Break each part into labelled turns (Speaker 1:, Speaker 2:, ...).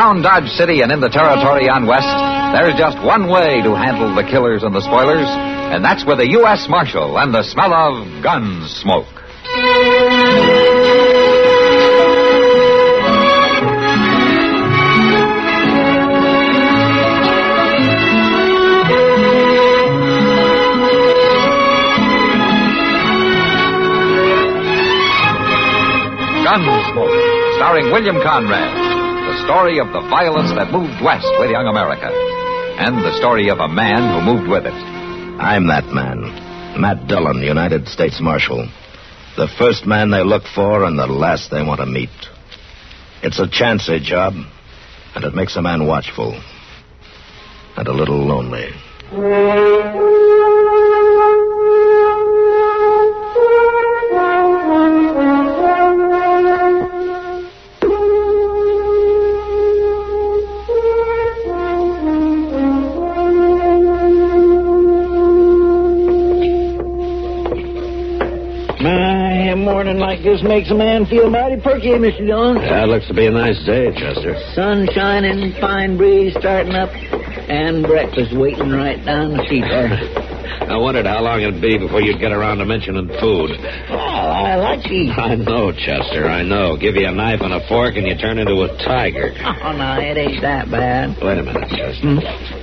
Speaker 1: Around Dodge City and in the territory on West, there's just one way to handle the killers and the spoilers, and that's with a U.S. Marshal and the smell of gun smoke. Gunsmoke, starring William Conrad. The story of the violence that moved west with young America. And the story of a man who moved with it.
Speaker 2: I'm that man. Matt Dillon, United States Marshal. The first man they look for and the last they want to meet. It's a chancy job, and it makes a man watchful. And a little lonely.
Speaker 3: Morning like this makes a man feel mighty perky, Mr. Dillon.
Speaker 4: Yeah, it looks to be a nice day, Chester.
Speaker 3: Sun shining, fine breeze starting up, and breakfast waiting right down the street there.
Speaker 4: I wondered how long it'd be before you'd get around to mentioning food.
Speaker 3: Oh, I like to eat.
Speaker 4: I know, Chester, I know. Give you a knife and a fork and you turn into a tiger.
Speaker 3: Oh, no, it ain't that bad.
Speaker 4: Wait a minute, Chester.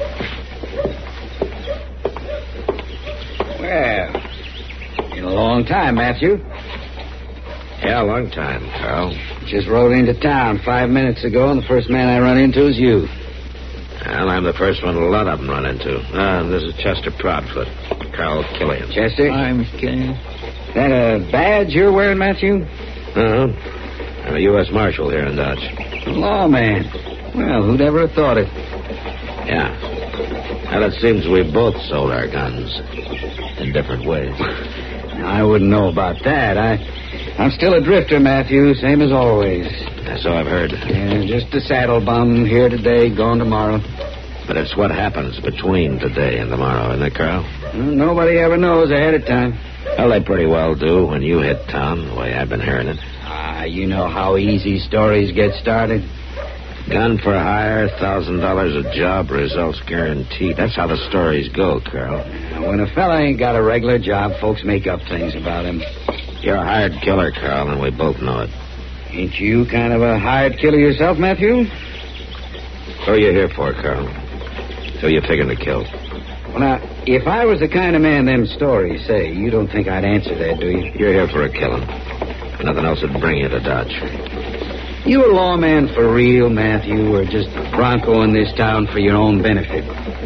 Speaker 5: Well, been a long time, Matthew.
Speaker 4: Yeah, a long time, Carl.
Speaker 5: Just rode into town 5 minutes ago, and the first man I run into is you.
Speaker 4: Well, I'm the first one a lot of them run into. This is Chester Proudfoot, Carl Killian.
Speaker 5: Chester?
Speaker 3: Hi, Mr. Killian.
Speaker 5: Is that a badge you're wearing, Matthew?
Speaker 4: Uh-huh. I'm a U.S. Marshal here in Dodge.
Speaker 5: Lawman. Well, who'd ever have thought it?
Speaker 4: Yeah. Well, it seems we both sold our guns in different ways.
Speaker 5: I wouldn't know about that. I'm still a drifter, Matthew, same as always.
Speaker 4: So I've heard.
Speaker 5: Yeah, just a saddle bum, here today, gone tomorrow.
Speaker 4: But it's what happens between today and tomorrow, isn't it, Carl?
Speaker 5: Well, nobody ever knows ahead of time.
Speaker 4: Well, they pretty well do when you hit town, the way I've been hearing it.
Speaker 5: You know how easy stories get started.
Speaker 4: Gun for hire, $1,000 a job, results guaranteed. That's how the stories go, Carl.
Speaker 5: When a fella ain't got a regular job, folks make up things about him.
Speaker 4: You're a hired killer, Carl, and we both know it.
Speaker 5: Ain't you kind of a hired killer yourself, Matthew?
Speaker 4: Who are you here for, Carl? Who you figuring to kill?
Speaker 5: Well, now, if I was the kind of man them stories say, you don't think I'd answer that, do you?
Speaker 4: You're here for a killing. Nothing else would bring you to Dodge.
Speaker 5: You a lawman for real, Matthew, or just broncoing this town for your own benefit?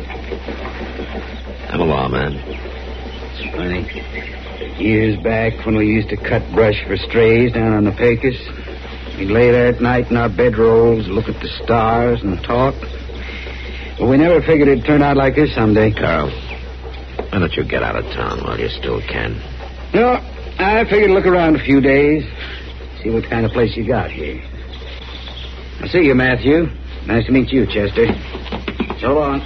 Speaker 4: I'm a lawman.
Speaker 5: It's funny. Years back when we used to cut brush for strays down on the Pecos, we'd lay there at night in our bedrolls, look at the stars and talk. But we never figured it'd turn out like this someday.
Speaker 4: Carl, why don't you get out of town while you still can?
Speaker 5: No, I figured look around a few days, see what kind of place you got here. I see you, Matthew. Nice to meet you, Chester. So long.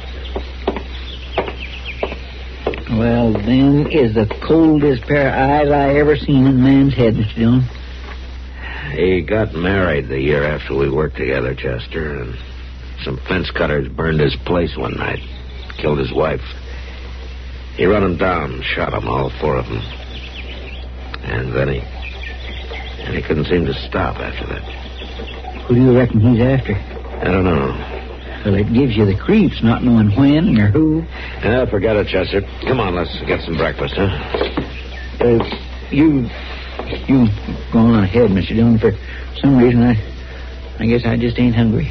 Speaker 3: Well, them is the coldest pair of eyes I ever seen in a man's head, Mr. Dillon.
Speaker 4: He got married the year after we worked together, Chester, and some fence cutters burned his place one night. Killed his wife. He run them down, shot them, all four of them. And then he couldn't seem to stop after that.
Speaker 3: Who do you reckon he's after?
Speaker 4: I don't know.
Speaker 3: Well, it gives you the creeps, not knowing when or who.
Speaker 4: Yeah, forget it, Chester. Come on, let's get some breakfast, huh?
Speaker 3: You go on ahead, Mr. Dillon. For some reason, I guess I just ain't hungry.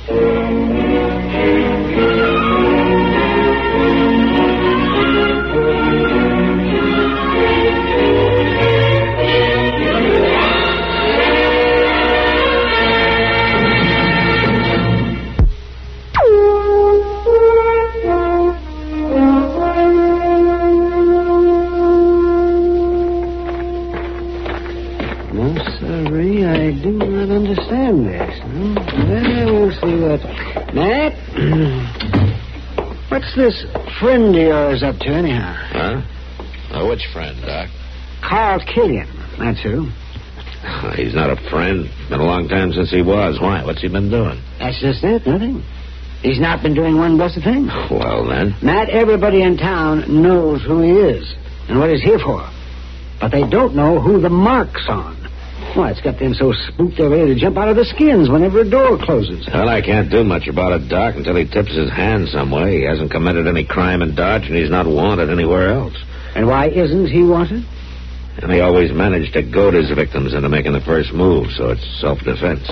Speaker 6: What's this friend of yours up to, anyhow?
Speaker 4: Huh? Which friend, Doc?
Speaker 6: Carl Killian, that's who.
Speaker 4: He's not a friend. Been a long time since he was. Why? What's he been doing?
Speaker 6: That's just it, nothing. He's not been doing one blessed thing.
Speaker 4: Well, then.
Speaker 6: Matt, everybody in town knows who he is and what he's here for. But they don't know who the mark's on. Why, it's got them so spooked they're ready to jump out of their skins whenever a door closes.
Speaker 4: Well, I can't do much about it, Doc, until he tips his hand some way. He hasn't committed any crime in Dodge, and he's not wanted anywhere else.
Speaker 6: And why isn't he wanted?
Speaker 4: And he always managed to goad his victims into making the first move, so it's self-defense.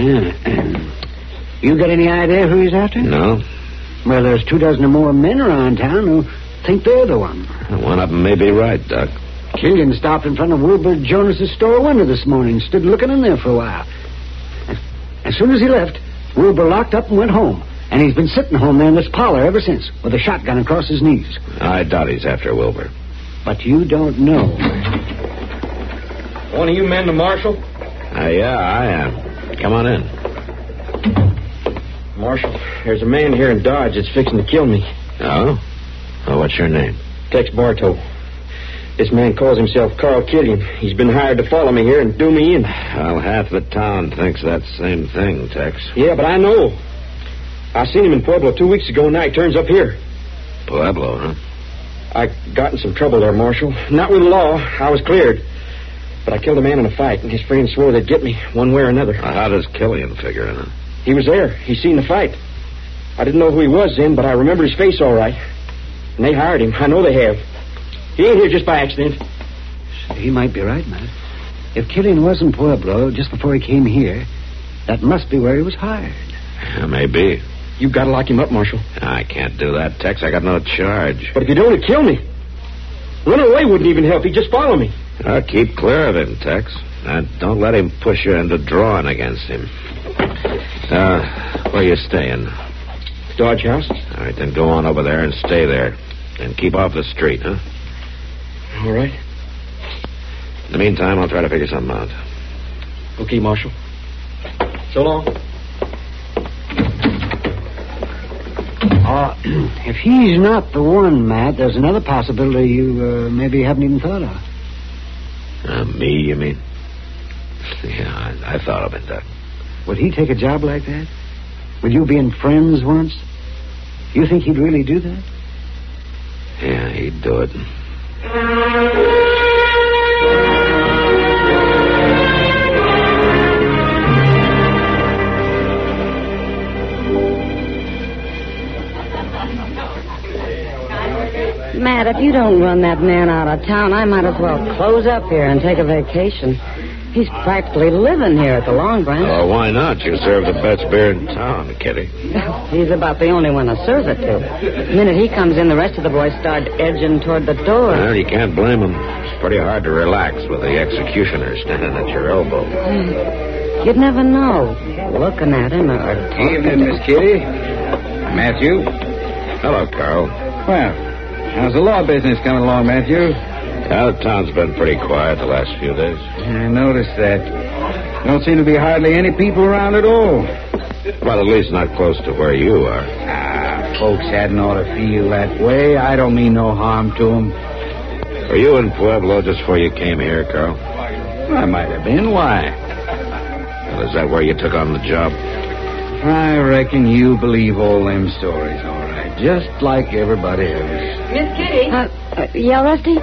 Speaker 6: You got any idea who he's after?
Speaker 4: No.
Speaker 6: Well, there's 24 or more men around town who think they're the one.
Speaker 4: One of them may be right, Doc.
Speaker 6: Killian stopped in front of Wilbur Jonas's store window this morning, stood looking in there for a while. As soon as he left, Wilbur locked up and went home. And he's been sitting home there in this parlor ever since, with a shotgun across his knees.
Speaker 4: I doubt he's after Wilbur.
Speaker 6: But you don't know.
Speaker 7: One of you men the marshal?
Speaker 4: Yeah, I am. Come on in.
Speaker 7: Marshal, there's a man here in Dodge that's fixing to kill me.
Speaker 4: Oh? Well, what's your name?
Speaker 7: Tex Bartow. This man calls himself Carl Killian. He's been hired to follow me here and do me in.
Speaker 4: Well, half the town thinks that same thing, Tex.
Speaker 7: Yeah, but I know. I seen him in Pueblo 2 weeks ago, and now he turns up here.
Speaker 4: Pueblo, huh?
Speaker 7: I got in some trouble there, Marshal. Not with the law. I was cleared. But I killed a man in a fight, and his friends swore they'd get me one way or another.
Speaker 4: How does Killian figure in it?
Speaker 7: He was there. He seen the fight. I didn't know who he was then, but I remember his face all right. And they hired him. I know they have. He ain't here just by accident.
Speaker 6: He might be right, Matt. If Killian was in Pueblo just before he came here, that must be where he was hired.
Speaker 4: Yeah, maybe.
Speaker 7: You've got to lock him up, Marshal.
Speaker 4: I can't do that, Tex. I got no charge.
Speaker 7: But if you don't, he'd kill me. Running away wouldn't even help. He'd just follow me.
Speaker 4: Keep clear of him, Tex. And don't let him push you into drawing against him. Where you staying?
Speaker 7: Dodge House.
Speaker 4: All right, then go on over there and stay there. And keep off the street, huh?
Speaker 7: All right.
Speaker 4: In the meantime, I'll try to figure something out.
Speaker 7: Okay, Marshal. So long.
Speaker 6: If he's not the one, Matt, there's another possibility you maybe haven't even thought of.
Speaker 4: Me, you mean? Yeah, I thought of it, Doc.
Speaker 6: Would he take a job like that? With you being friends once? You think he'd really do that?
Speaker 4: Yeah, he'd do it.
Speaker 8: Matt, if you don't run that man out of town, I might as well close up here and take a vacation. He's practically living here at the Long Branch.
Speaker 4: Oh, why not? You serve the best beer in town, Kitty.
Speaker 8: He's about the only one to serve it to. The minute he comes in, the rest of the boys start edging toward the door.
Speaker 4: Well, you can't blame him. It's pretty hard to relax with the executioner standing at your elbow.
Speaker 8: You'd never know, looking at him or talking.
Speaker 5: Evening, Miss Kitty. Matthew.
Speaker 4: Hello, Carl.
Speaker 5: Well, how's the law business coming along, Matthew?
Speaker 4: The town's been pretty quiet the last few days.
Speaker 5: I noticed that. Don't seem to be hardly any people around at all.
Speaker 4: Well, at least not close to where you are.
Speaker 5: Folks hadn't ought to feel that way. I don't mean no harm to them.
Speaker 4: Were you in Pueblo just before you came here, Carl?
Speaker 5: I might have been. Why?
Speaker 4: Well, is that where you took on the job?
Speaker 5: I reckon you believe all them stories, all right. Just like everybody else.
Speaker 9: Miss Kitty?
Speaker 8: Yeah, Rusty?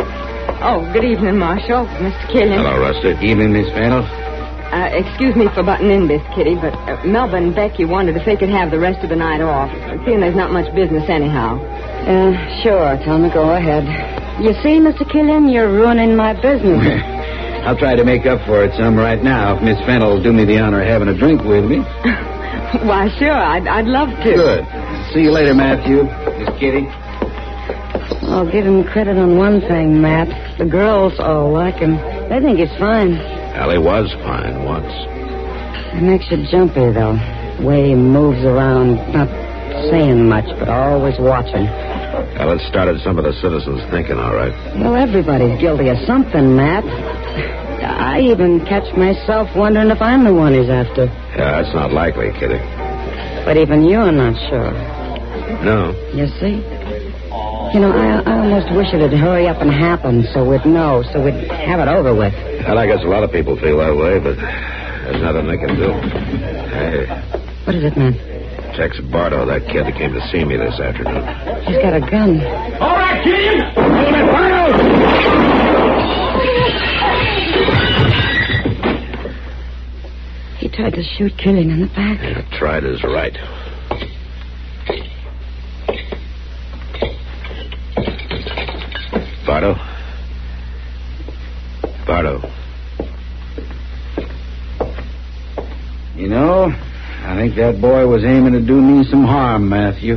Speaker 9: Oh, good evening, Marshal. Mr. Killian.
Speaker 4: Hello, Rusty.
Speaker 5: Evening, Miss Fennel.
Speaker 9: Excuse me for butting in, Miss Kitty, but Melba and Becky wondered if they could have the rest of the night off. Seeing there's not much business anyhow.
Speaker 8: Sure, tell me, go ahead. You see, Mr. Killian, you're ruining my business.
Speaker 5: I'll try to make up for it some right now if Miss Fennel will do me the honor of having a drink with me.
Speaker 9: Why, sure, I'd love to.
Speaker 5: Good. See you later, Matthew. Miss Kitty.
Speaker 8: I'll give him credit on one thing, Matt. The girls all like him. They think he's fine.
Speaker 4: Well, he was fine once.
Speaker 8: It makes you jumpy, though. The way he moves around, not saying much, but always watching.
Speaker 4: Well, it started some of the citizens thinking, all right.
Speaker 8: Well, everybody's guilty of something, Matt. I even catch myself wondering if I'm the one he's after.
Speaker 4: Yeah, that's not likely, Kitty.
Speaker 8: But even you're not sure.
Speaker 4: No.
Speaker 8: You see? You know, I almost wish it'd hurry up and happen so we'd know, so we'd have it over with.
Speaker 4: Well, I guess a lot of people feel that way, but there's nothing they can do. Hey.
Speaker 8: What is it, man?
Speaker 4: Tex Bardo, that kid that came to see me this afternoon.
Speaker 8: He's got a gun.
Speaker 7: All right, Killian! Hold it, Bardo!
Speaker 8: He tried to shoot Killian in the back.
Speaker 4: Yeah, tried is right. Bardo? Bardo.
Speaker 5: You know, I think that boy was aiming to do me some harm, Matthew.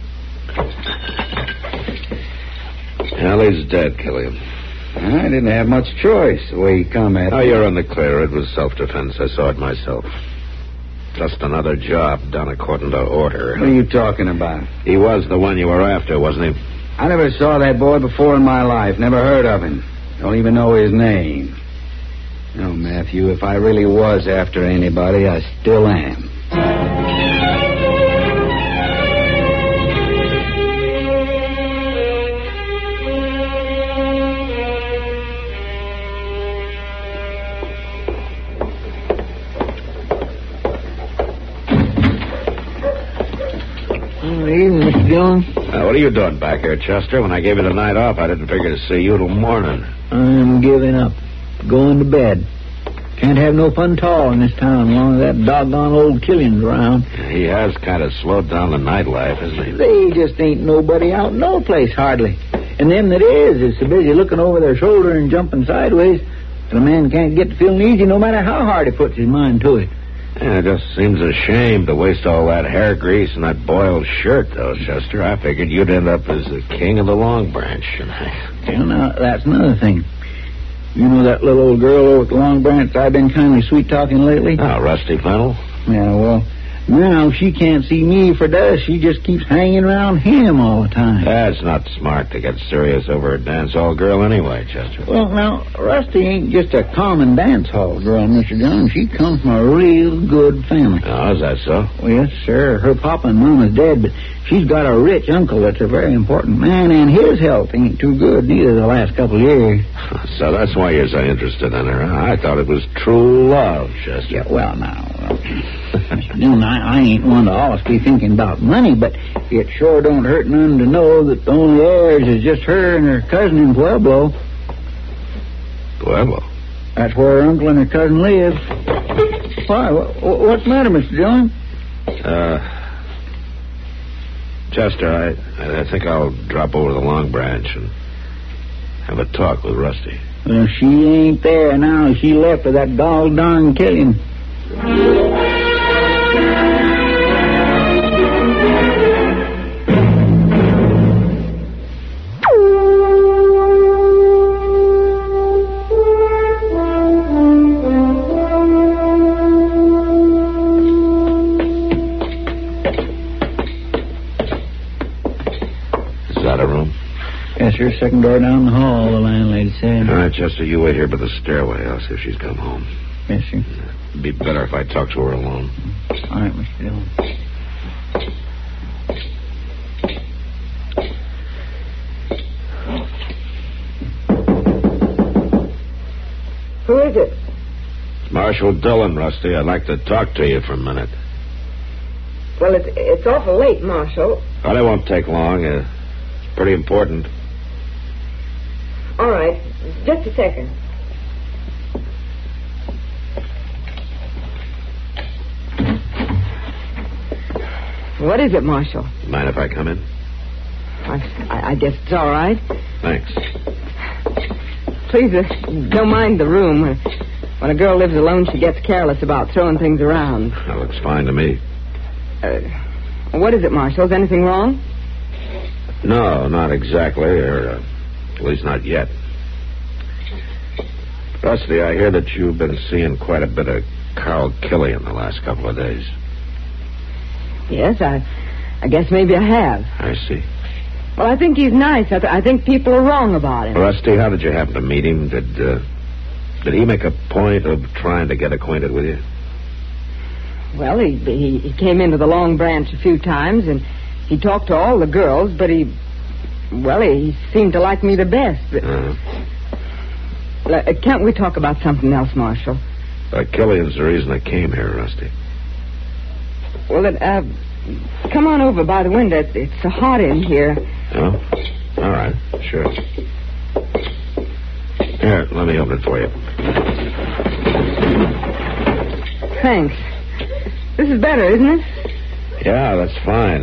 Speaker 4: Well, he's dead, Killian.
Speaker 5: I didn't have much choice the way he come at me.
Speaker 4: Oh, you're in the clear. It was self-defense. I saw it myself. Just another job done according to order.
Speaker 5: What are you talking about?
Speaker 4: He was the one you were after, wasn't he?
Speaker 5: I never saw that boy before in my life. Never heard of him. Don't even know his name. No, Matthew, if I really was after anybody, I still am.
Speaker 3: Evening, Mr. Dillon.
Speaker 4: What are you doing back here, Chester? When I gave you the night off, I didn't figure to see you till morning.
Speaker 3: I'm giving up. Going to bed. Can't have no fun at all in this town as long as that doggone old Killian's around.
Speaker 4: He has kind of slowed down the nightlife, hasn't he?
Speaker 3: They just ain't nobody out in no place, hardly. And them that is so busy looking over their shoulder and jumping sideways that a man can't get to feeling easy no matter how hard he puts his mind to it.
Speaker 4: Yeah, it just seems a shame to waste all that hair grease and that boiled shirt, though, Chester. I figured you'd end up as the king of the Long Branch.
Speaker 3: Well, now, that's another thing. You know that little old girl over at the Long Branch I've been kind of sweet-talking lately?
Speaker 4: Oh, Rusty Fennel?
Speaker 3: Yeah, well, now she can't see me for dust. She just keeps hanging around him all the time.
Speaker 4: That's not smart to get serious over a dance hall girl anyway, Chester.
Speaker 3: Well, now, Rusty ain't just a common dance hall girl, Mr. Jones. She comes from a real good family.
Speaker 4: Oh, is that so?
Speaker 3: Well, yes, sir. Her papa and mama's dead, but she's got a rich uncle that's a very important man, and his health ain't too good neither the last couple of years.
Speaker 4: So that's why you're so interested in her. I thought it was true love, Chester.
Speaker 3: Yeah, well, now, Mr. Dillon, I ain't one to always be thinking about money, but it sure don't hurt none to know that the only heirs is just her and her cousin in Pueblo.
Speaker 4: Pueblo?
Speaker 3: That's where her uncle and her cousin live. Why? What's the matter, Mr. Dillon?
Speaker 4: Chester, I think I'll drop over to the Long Branch and have a talk with Rusty.
Speaker 3: Well, she ain't there now. She left with that dog darn Killian. Yes, sir. Second door down the hall, the landlady said.
Speaker 4: All right, Chester, you wait here by the stairway. I'll see if she's come home.
Speaker 3: Yes, sir.
Speaker 4: It'd be better if I talked to her alone.
Speaker 3: All right, Mr. Dillon.
Speaker 9: Who is it?
Speaker 4: It's Marshal Dillon, Rusty. I'd like to talk to you for a minute.
Speaker 9: Well, it's awful late, Marshal.
Speaker 4: Well, it won't take long. It's pretty important.
Speaker 9: All right. Just a second. What is it, Marshal?
Speaker 4: Mind if I come in?
Speaker 9: I guess it's all right.
Speaker 4: Thanks.
Speaker 9: Please, don't mind the room. When a girl lives alone, she gets careless about throwing things around.
Speaker 4: That looks fine to me.
Speaker 9: What is it, Marshal? Is anything wrong?
Speaker 4: No, not exactly, or at least not yet. Rusty, I hear that you've been seeing quite a bit of Carl Killian the last couple of days.
Speaker 9: Yes, I guess maybe I have.
Speaker 4: I see.
Speaker 9: Well, I think he's nice. I think people are wrong about him.
Speaker 4: Rusty, how did you happen to meet him? Did he make a point of trying to get acquainted with you?
Speaker 9: Well, he came into the Long Branch a few times, and he talked to all the girls, but he Well, he seemed to like me the best. But... can't we talk about something else, Marshal?
Speaker 4: Killian's the reason I came here, Rusty.
Speaker 9: Well, come on over by the window. It's so hot in here.
Speaker 4: Oh? All right, sure. Here, let me open it for you.
Speaker 9: Thanks. This is better, isn't it?
Speaker 4: Yeah, that's fine.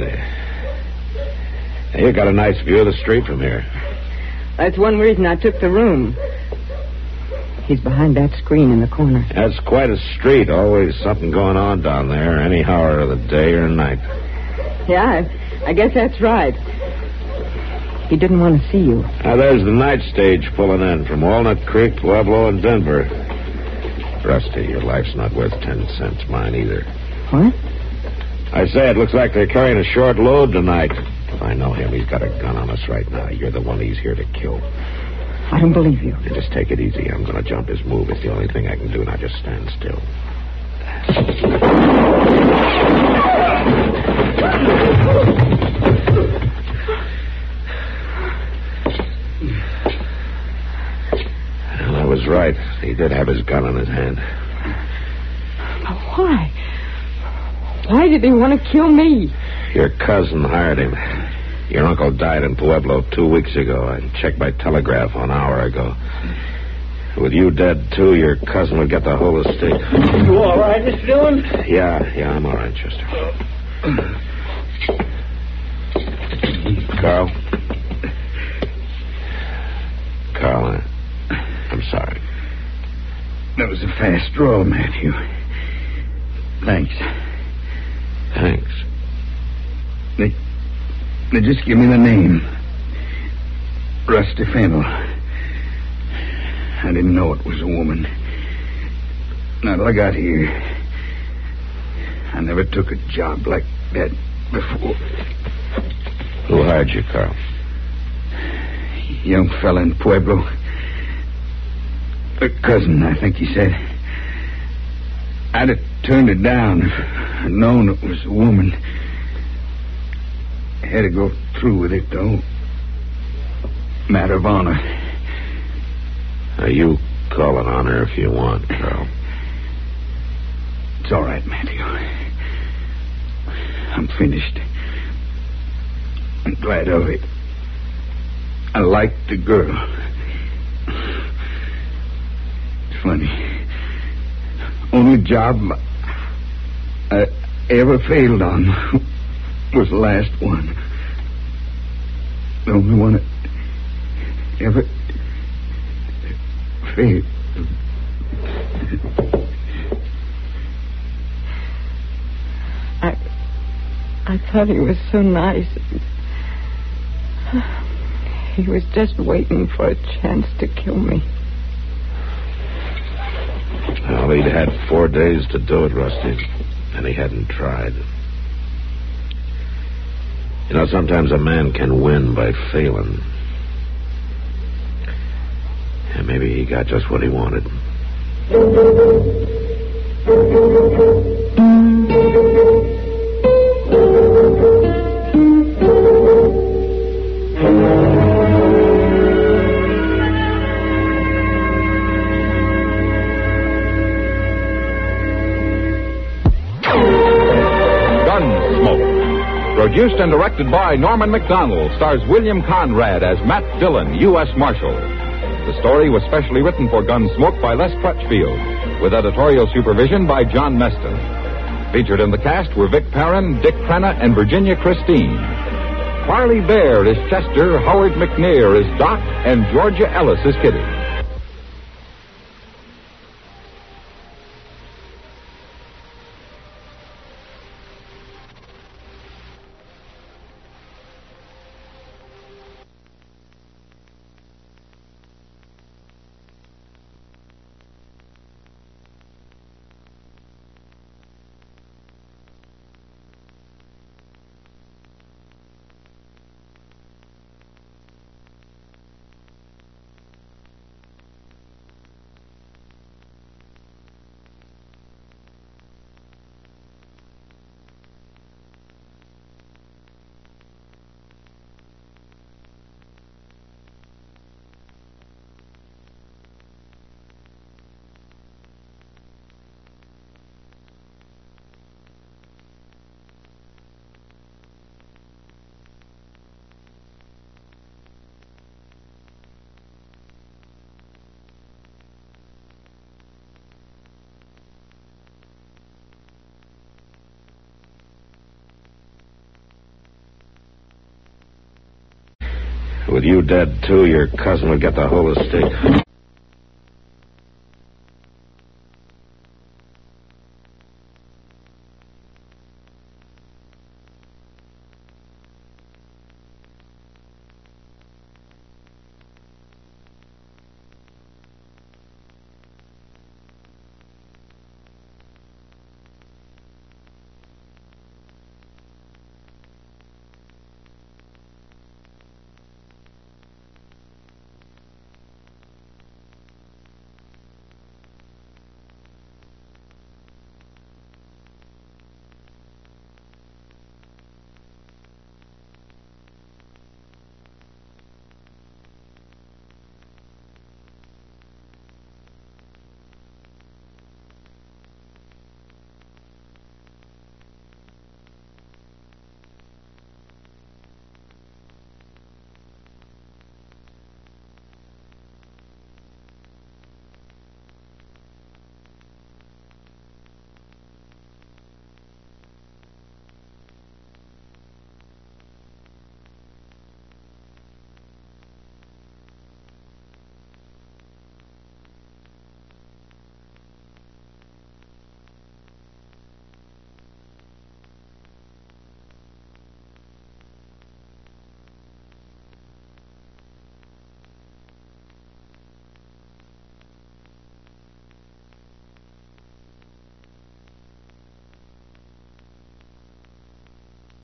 Speaker 4: You got a nice view of the street from here.
Speaker 9: That's one reason I took the room. He's behind that screen in the corner.
Speaker 4: That's quite a street. Always something going on down there, any hour of the day or night.
Speaker 9: Yeah, I guess that's right. He didn't want to see you.
Speaker 4: Now, there's the night stage pulling in from Walnut Creek, Pueblo, and Denver. Rusty, your life's not worth 10 cents. Mine either.
Speaker 9: What?
Speaker 4: I say, it looks like they're carrying a short load tonight. If I know him, he's got a gun on us right now. You're the one he's here to kill.
Speaker 9: I don't believe you.
Speaker 4: Now, just take it easy. I'm going to jump his move. It's the only thing I can do. Now, just stand still. Well, I was right. He did have his gun in his hand.
Speaker 9: But why? Why did he want to kill me?
Speaker 4: Your cousin hired him. Your uncle died in Pueblo 2 weeks ago. I checked by telegraph an hour ago. With you dead, too, your cousin would get the whole estate.
Speaker 3: You all right, Mr. Dillon?
Speaker 4: Yeah, I'm all right, Chester. Carl, I'm sorry.
Speaker 5: That was a fast draw, Matthew. Thanks.
Speaker 4: Thanks.
Speaker 5: They just give me the name. Rusty Fennel. I didn't know it was a woman. Not till I got here. I never took a job like that before.
Speaker 4: Who hired you, Carl?
Speaker 5: Young fella in Pueblo. A cousin, I think he said. I'd have turned it down if I'd known it was a woman. I had to go through with it, though. Matter of honor.
Speaker 4: Now, you call it honor if you want, Carl.
Speaker 5: It's all right, Matthew. I'm finished. I'm glad of it. I like the girl. It's funny. Only job I ever failed on was the last one. The only one I ever failed.
Speaker 9: I thought he was so nice. He was just waiting for a chance to kill me.
Speaker 4: Well, he'd had 4 days to do it, Rusty, and he hadn't tried. You know, sometimes a man can win by failing. And maybe he got just what he wanted.
Speaker 1: Produced and directed by Norman Macdonald, stars William Conrad as Matt Dillon, U.S. Marshal. The story was specially written for Gunsmoke by Les Crutchfield, with editorial supervision by John Meston. Featured in the cast were Vic Perrin, Dick Crenna, and Virginia Christine. Parley Bear is Chester, Howard McNair is Doc, and Georgia Ellis is Kitty.
Speaker 4: With you dead, too, your cousin would get the whole estate.